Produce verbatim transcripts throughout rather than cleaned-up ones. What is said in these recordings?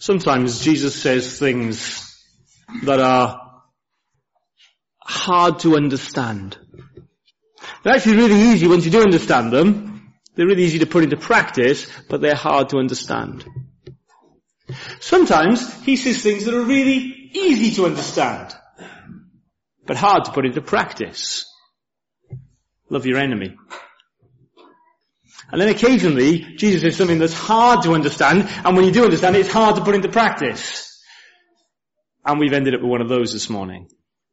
Sometimes Jesus says things that are hard to understand. They're actually really easy once you do understand them. They're really easy to put into practice, but they're hard to understand. Sometimes he says things that are really easy to understand, but hard to put into practice. Love your enemy. And then occasionally, Jesus says something that's hard to understand, and when you do understand it, it's hard to put into practice. And we've ended up with one of those this morning.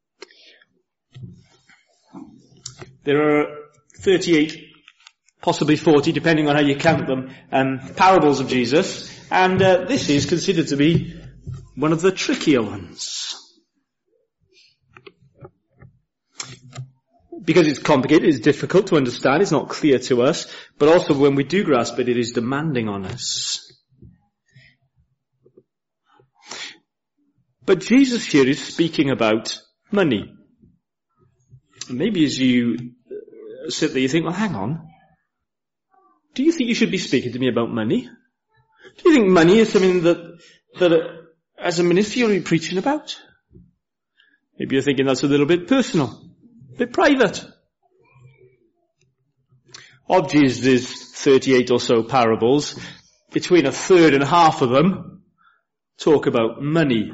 There are thirty-eight, possibly forty, depending on how you count them, um, parables of Jesus, and uh, this is considered to be one of the trickier ones. Because it's complicated, it's difficult to understand, it's not clear to us, but also when we do grasp it, it is demanding on us. But Jesus here is speaking about money. Maybe as you sit there, you think, well, hang on. Do you think you should be speaking to me about money? Do you think money is something that, that uh, as a minister you'll be preaching about? Maybe you're thinking that's a little bit personal. Bit private. Of Jesus' thirty-eight or so parables, between a third and half of them talk about money.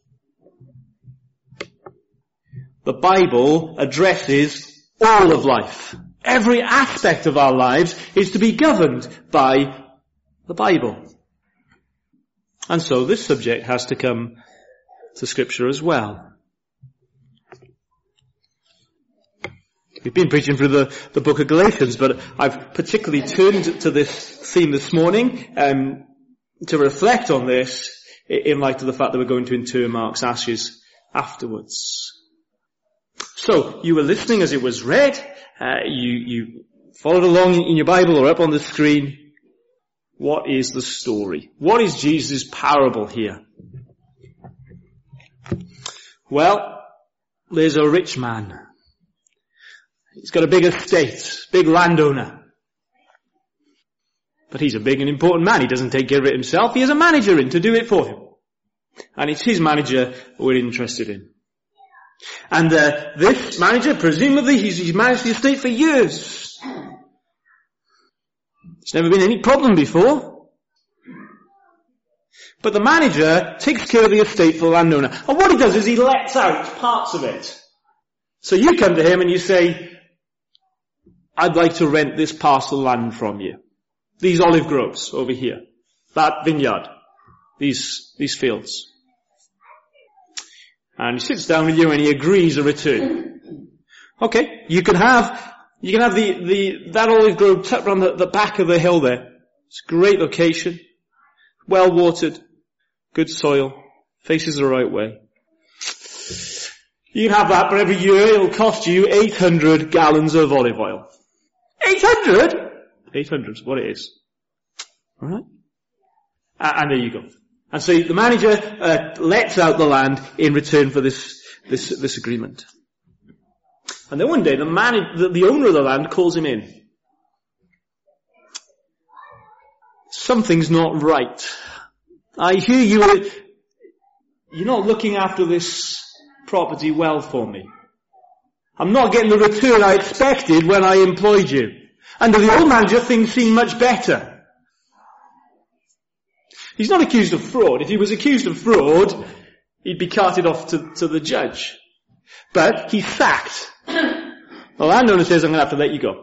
The Bible addresses all of life. Every aspect of our lives is to be governed by the Bible. And so this subject has to come to Scripture as well. We've been preaching through the, the book of Galatians, but I've particularly turned to this theme this morning um, to reflect on this in light of the fact that we're going to inter Mark's ashes afterwards. So, you were listening as it was read, uh, you, you followed along in your Bible or up on the screen. What is the story? What is Jesus' parable here? Well, there's a rich man. He's got a big estate, big landowner. But he's a big and important man. He doesn't take care of it himself. He has a manager in to do it for him. And it's his manager we're interested in. And uh, this manager, presumably, he's, he's managed the estate for years. There's never been any problem before. But the manager takes care of the estate for the landowner. And what he does is he lets out parts of it. So you come to him and you say, I'd like to rent this parcel of land from you. These olive groves over here. That vineyard. These, these fields. And he sits down with you and he agrees a return. Okay, you can have, you can have the, the, that olive grove tucked around the, the back of the hill there. It's a great location. Well watered. Good soil. Faces the right way. You can have that, but every year it'll cost you eight hundred gallons of olive oil. eight hundred? eight hundred is what it is. Alright? And there you go. And so the manager uh, lets out the land in return for this this this agreement. And then one day the man, the, the owner of the land calls him in. Something's not right. I hear you are, you're not looking after this property well for me. I'm not getting the return I expected when I employed you. And to the old manager, things seem much better. He's not accused of fraud. If he was accused of fraud, he'd be carted off to, to the judge. But he's sacked. The landowner says, I'm going to have to let you go.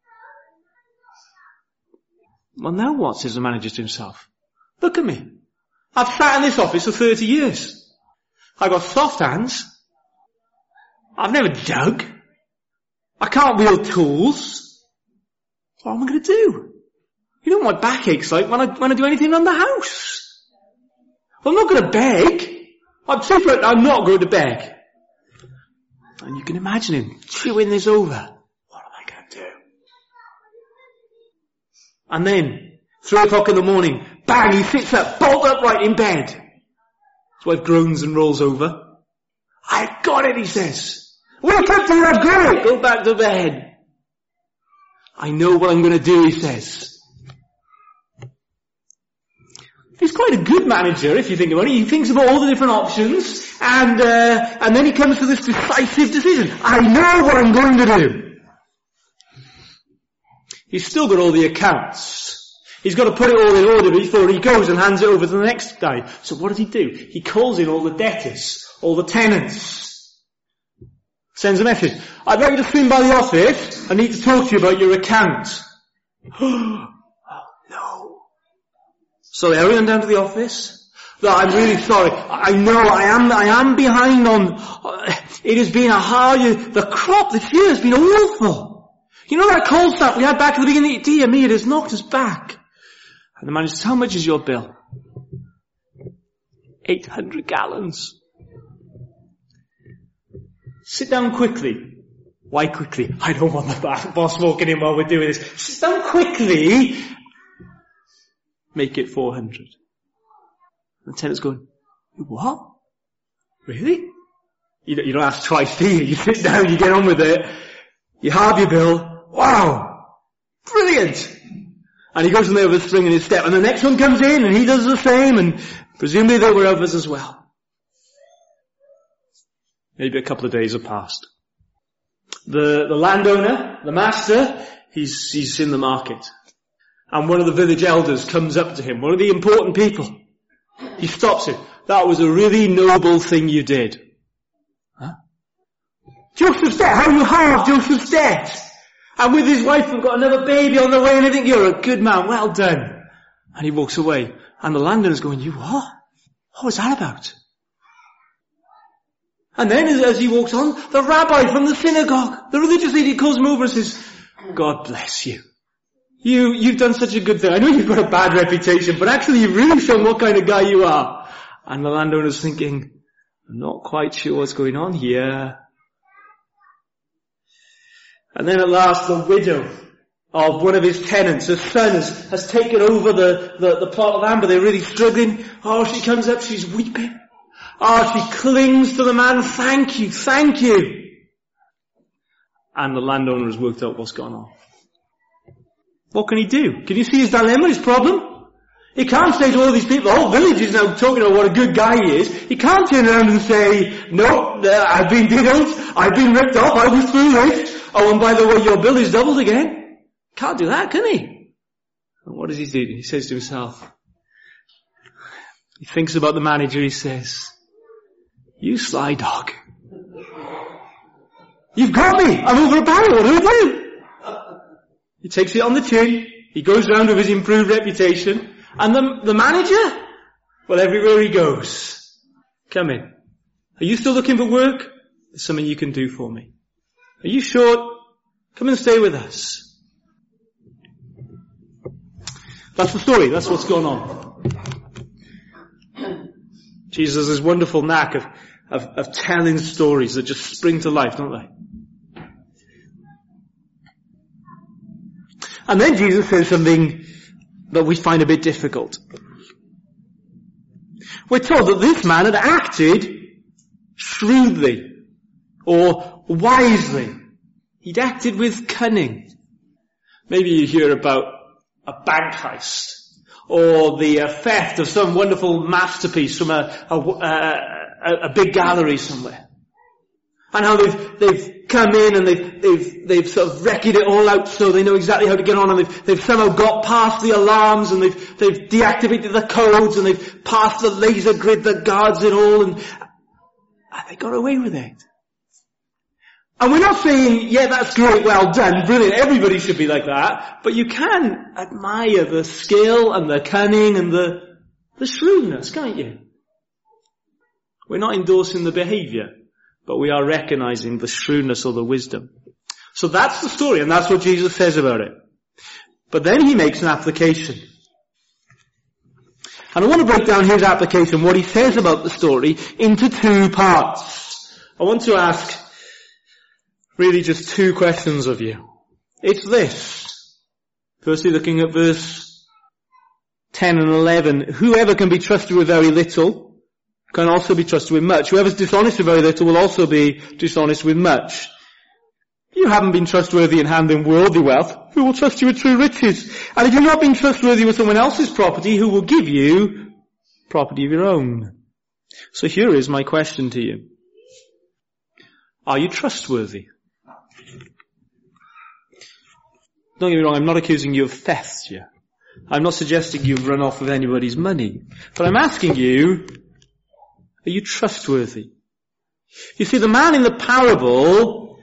Well, now what, says the manager to himself. Look at me. I've sat in this office for thirty years. I've got soft hands. I've never dug. I can't wield tools. What am I going to do? You know what my back aches like when I, when I do anything around the house. Well, I'm not going to beg. I'm separate. I'm not going to beg. And you can imagine him chewing this over. What am I going to do? And then, three o'clock in the morning, bang, he sits up, bolt upright in bed. His wife groans and rolls over. I've got it, he says. Wake up till I've got it. Go back to bed. I know what I'm going to do, he says. He's quite a good manager, if you think about it. He thinks about all the different options, and uh, and then he comes to this decisive decision. I know what I'm going to do. He's still got all the accounts. He's got to put it all in order before he goes and hands it over to the next guy. So what does he do? He calls in all the debtors, all the tenants. Sends a message. I'd like you to swing by the office. I need to talk to you about your account. Oh, no. So they hurry them down to the office. No, I'm really sorry. I know I am, I am behind on, it has been a hard year. The crop this year has been awful. You know that cold snap we had back at the beginning? Dear me, it has knocked us back. And the manager says, how much is your bill? eight hundred gallons. Sit down quickly. Why quickly? I don't want the boss walking in while we're doing this. Sit down quickly. Make it four hundred. And the tenant's going, what? Really? You don't, you don't ask twice, do you? You sit down, you get on with it. You halve your bill. Wow! Brilliant! And he goes in there with a spring in his step. And the next one comes in and he does the same, and presumably there were others as well. Maybe a couple of days have passed. The, the landowner, the master, he's, he's in the market. And one of the village elders comes up to him, one of the important people. He stops him. That was a really noble thing you did. Huh? Joseph's debt, how you halved Joseph's debt. And with his wife we've got another baby on the way and I think you're a good man, well done. And he walks away. And the landowner's going, you what? What was that about? And then as, as he walks on, the rabbi from the synagogue, the religious leader, calls him over and says, God bless you. You, you've done such a good thing. I know you've got a bad reputation, but actually you've really shown what kind of guy you are. And the landowner's thinking, I'm not quite sure what's going on here. And then at last the widow of one of his tenants, her son has, has taken over the, the, the plot of land, but they're really struggling. Oh, she comes up, she's weeping. Oh, she clings to the man, thank you, thank you. And the landowner has worked out what's gone on. What can he do? Can you see his dilemma, his problem? He can't say to all these people, the whole village is now talking about what a good guy he is. He can't turn around and say, no, uh, I've been diddled, I've been ripped off, I was foolish. Oh, and by the way, your bill is doubled again. Can't do that, can he? And what does he do? He says to himself, he thinks about the manager, he says, you sly dog. You've got me, I'm over a barrel, what do I do? He takes it on the chin, he goes round with his improved reputation, and the, the manager, well, everywhere he goes, come in. Are you still looking for work? There's something you can do for me. Are you sure? Come and stay with us. That's the story, that's what's going on. Jesus has this wonderful knack of, of, of telling stories that just spring to life, don't they? And then Jesus says something that we find a bit difficult. We're told that this man had acted shrewdly or wisely. He'd acted with cunning. Maybe you hear about a bank heist or the uh, theft of some wonderful masterpiece from a, a, a, a big gallery somewhere. And how they've, they've come in and they've, they've, they've sort of wrecked it all out so they know exactly how to get on, and they've, they've somehow got past the alarms and they've, they've deactivated the codes and they've passed the laser grid that guards it all, and, and they got away with it. And we're not saying, yeah, that's great, well done, brilliant, everybody should be like that, but you can admire the skill and the cunning and the, the shrewdness, can't you? We're not endorsing the behavior, but we are recognizing the shrewdness or the wisdom. So that's the story, and that's what Jesus says about it. But then he makes an application. And I want to break down his application, what he says about the story, into two parts. I want to ask really just two questions of you. It's this. Firstly, looking at verse ten and eleven. Whoever can be trusted with very little can also be trusted with much. Whoever's dishonest with very little will also be dishonest with much. You haven't been trustworthy in handling worldly wealth. Who will trust you with true riches? And if you've not been trustworthy with someone else's property, who will give you property of your own. So here is my question to you. Are you trustworthy? Don't get me wrong, I'm not accusing you of theft here. I'm not suggesting you've run off with anybody's money. But I'm asking you, are you trustworthy? You see, the man in the parable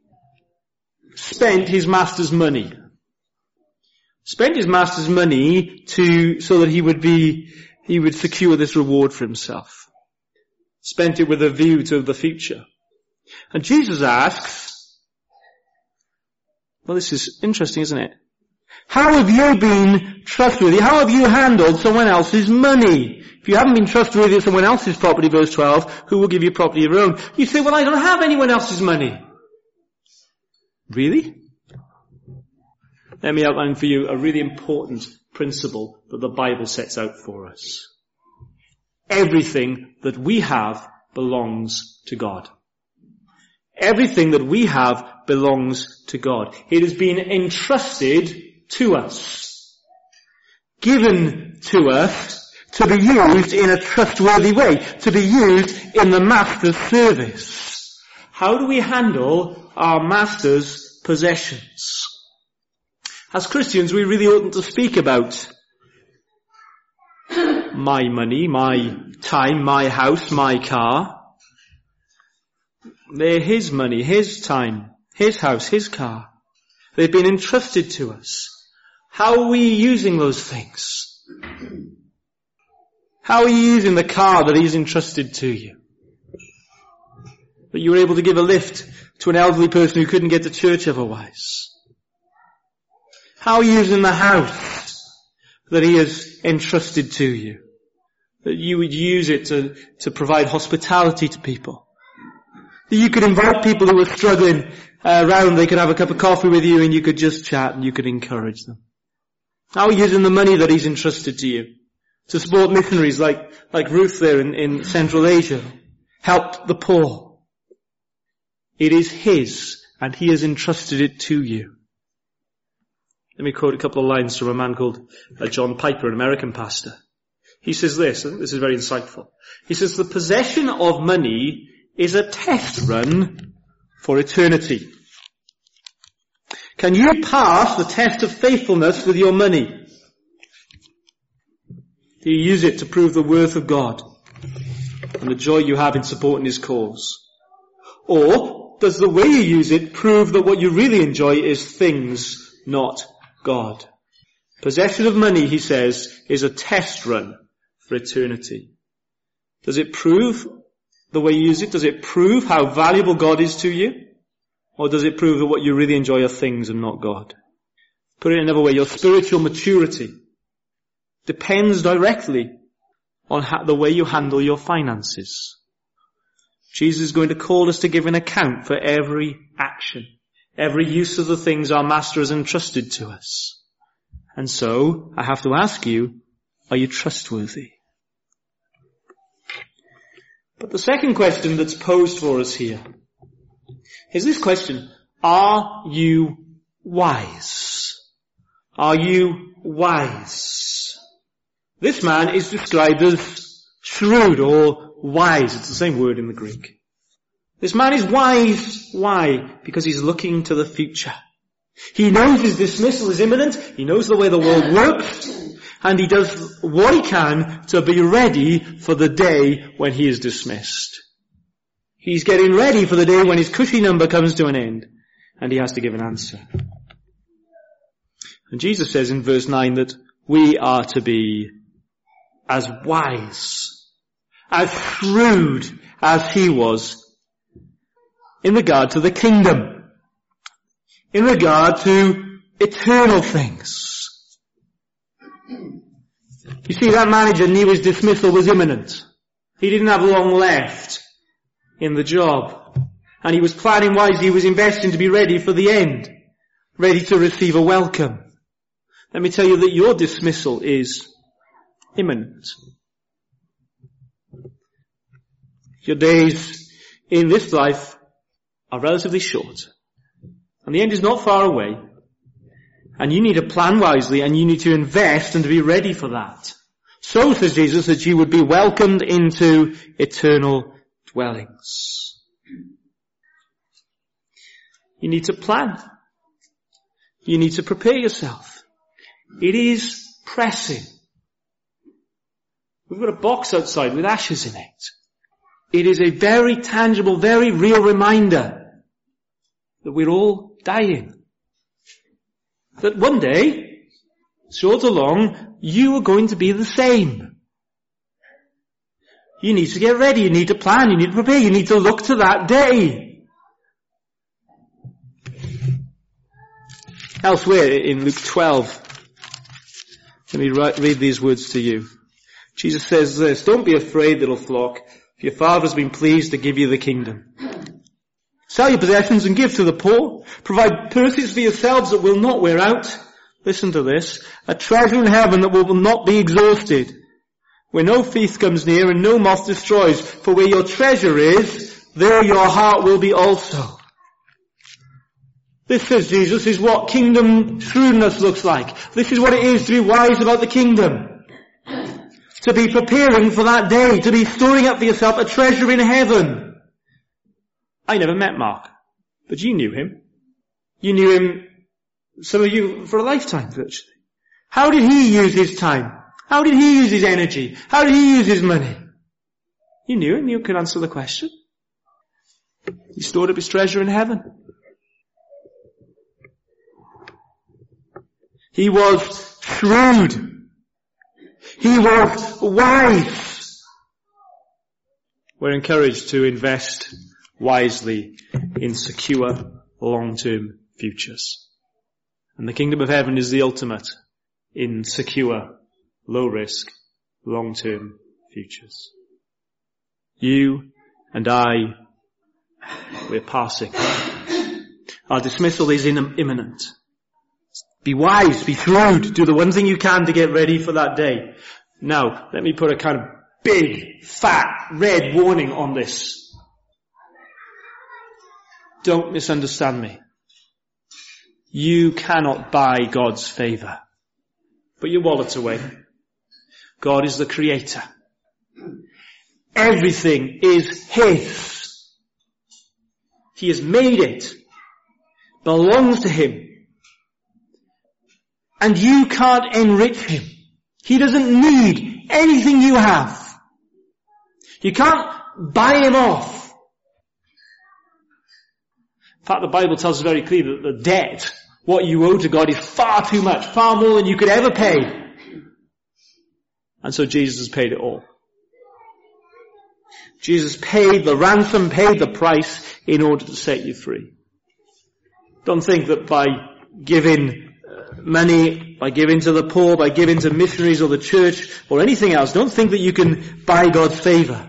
spent his master's money. Spent his master's money to, so that he would be, he would secure this reward for himself. Spent it with a view to the future. And Jesus asks, well, this is interesting, isn't it? How have you been trustworthy? How have you handled someone else's money? If you haven't been trustworthy with someone else's property, verse twelve, who will give you property of your own? You say, well, I don't have anyone else's money. Really? Let me outline for you a really important principle that the Bible sets out for us. Everything that we have belongs to God. Everything that we have belongs to God. It has been entrusted to us, given to us to be used in a trustworthy way, to be used in the Master's service. How do we handle our Master's possessions? As Christians, we really oughtn't to speak about my money, my time, my house, my car. They're His money, His time, His house, His car. They've been entrusted to us. How are we using those things? How are you using the car that He's entrusted to you? That you were able to give a lift to an elderly person who couldn't get to church otherwise. How are you using the house that He has entrusted to you? That you would use it to, to provide hospitality to people. That you could invite people who are struggling uh, around, they could have a cup of coffee with you and you could just chat and you could encourage them. How are you using the money that He's entrusted to you? To support missionaries like, like Ruth there in, in Central Asia. Helped the poor. It is His and He has entrusted it to you. Let me quote a couple of lines from a man called uh, John Piper, an American pastor. He says this, I think this is very insightful. He says, the possession of money is a test run for eternity. Can you pass the test of faithfulness with your money? Do you use it to prove the worth of God and the joy you have in supporting His cause? Or does the way you use it prove that what you really enjoy is things, not God? Possession of money, he says, is a test run for eternity. Does it prove the way you use it? Does it prove how valuable God is to you? Or does it prove that what you really enjoy are things and not God? Put it another way, your spiritual maturity depends directly on how, the way you handle your finances. Jesus is going to call us to give an account for every action, every use of the things our Master has entrusted to us. And so, I have to ask you, are you trustworthy? But the second question that's posed for us here is this question, are you wise? Are you wise? This man is described as shrewd or wise. It's the same word in the Greek. This man is wise. Why? Because he's looking to the future. He knows his dismissal is imminent. He knows the way the world works. And he does what he can to be ready for the day when he is dismissed. He's getting ready for the day when his cushy number comes to an end. And he has to give an answer. And Jesus says in verse nine that we are to be as wise, as shrewd as he was in regard to the kingdom, in regard to eternal things. You see, that manager knew his dismissal was imminent. He didn't have long left in the job. And he was planning wisely. He was investing to be ready for the end, ready to receive a welcome. Let me tell you that your dismissal is imminent. Your days in this life are relatively short. And the end is not far away. And you need to plan wisely and you need to invest and to be ready for that. So, says Jesus, that you would be welcomed into eternal dwellings. You need to plan. You need to prepare yourself. It is pressing. We've got a box outside with ashes in it. It is a very tangible, very real reminder that we're all dying. That one day, short or long, you are going to be the same. You need to get ready, you need to plan, you need to prepare, you need to look to that day. Elsewhere in Luke twelve, let me read these words to you. Jesus says this, don't be afraid, little flock, for your Father has been pleased to give you the kingdom. Sell your possessions and give to the poor. Provide purses for yourselves that will not wear out. Listen to this. A treasure in heaven that will not be exhausted, where no thief comes near and no moth destroys. For where your treasure is, there your heart will be also. This, says Jesus, is what kingdom shrewdness looks like. This is what it is to be wise about the kingdom. To be preparing for that day. To be storing up for yourself a treasure in heaven. I never met Mark, but you knew him. You knew him, some of you, for a lifetime virtually. How did he use his time? How did he use his energy? How did he use his money? You knew him, you could answer the question. He stored up his treasure in heaven. He was shrewd. He was wise. We're encouraged to invest wisely in secure, long-term futures. And the kingdom of heaven is the ultimate in secure, low-risk, long-term futures. You and I, we're passing. Our dismissal is imminent. Be wise, be shrewd, do the one thing you can to get ready for that day. Now, let me put a kind of big, fat, red warning on this. Don't misunderstand me. You cannot buy God's favor. Put your wallet away. God is the creator. Everything is His. He has made it. Belongs to Him. And you can't enrich Him. He doesn't need anything you have. You can't buy Him off. In fact, the Bible tells us very clearly that the debt, what you owe to God, is far too much, far more than you could ever pay. And so Jesus has paid it all. Jesus paid the ransom, paid the price in order to set you free. Don't think that by giving money, by giving to the poor, by giving to missionaries or the church or anything else, don't think that you can buy God's favor.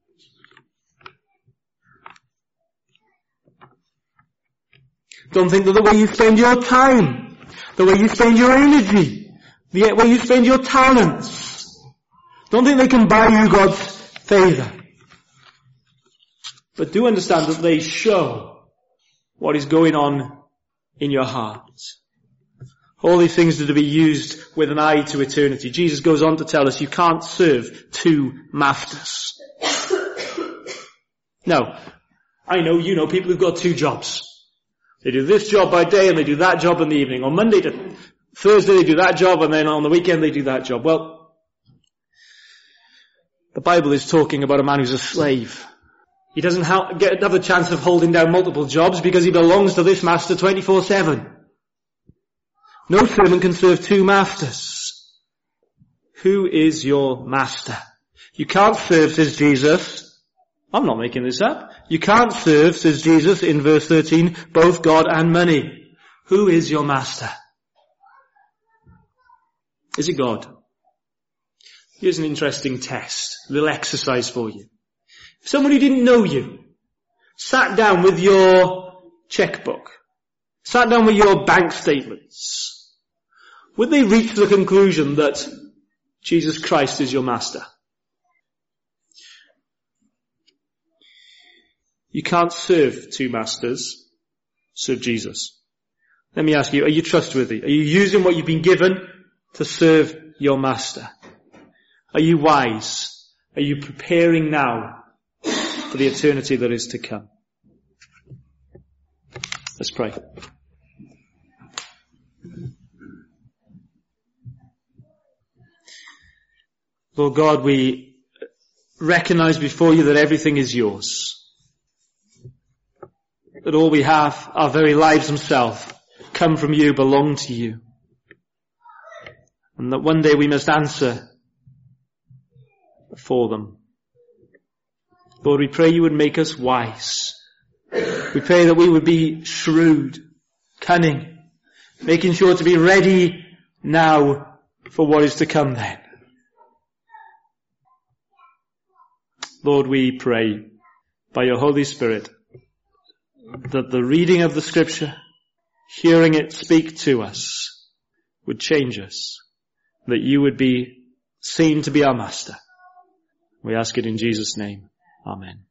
Don't think that the way you spend your time, the way you spend your energy, the way you spend your talents, don't think they can buy you God's favor. But do understand that they show what is going on in your heart. All these things are to be used with an eye to eternity. Jesus goes on to tell us you can't serve two masters. Now, I know, you know, people who've got two jobs. They do this job by day and they do that job in the evening. On Monday to Thursday they do that job and then on the weekend they do that job. Well, the Bible is talking about a man who's a slave. He doesn't ha- get another chance of holding down multiple jobs because he belongs to this master twenty-four seven. No servant can serve two masters. Who is your master? You can't serve, says Jesus. I'm not making this up. You can't serve, says Jesus in verse thirteen, both God and money. Who is your master? Is it God? Here's an interesting test, a little exercise for you. If someone who didn't know you sat down with your checkbook, sat down with your bank statements, would they reach the conclusion that Jesus Christ is your master? You can't serve two masters. Serve Jesus. Let me ask you, are you trustworthy? Are you using what you've been given to serve your master? Are you wise? Are you preparing now for the eternity that is to come? Let's pray. Lord God, we recognize before you that everything is yours. That all we have, our very lives themselves, come from you, belong to you. And that one day we must answer for them. Lord, we pray you would make us wise. We pray that we would be shrewd, cunning, making sure to be ready now for what is to come then. Lord, we pray by your Holy Spirit that the reading of the Scripture, hearing it speak to us, would change us, that you would be seen to be our Master. We ask it in Jesus' name. Amen.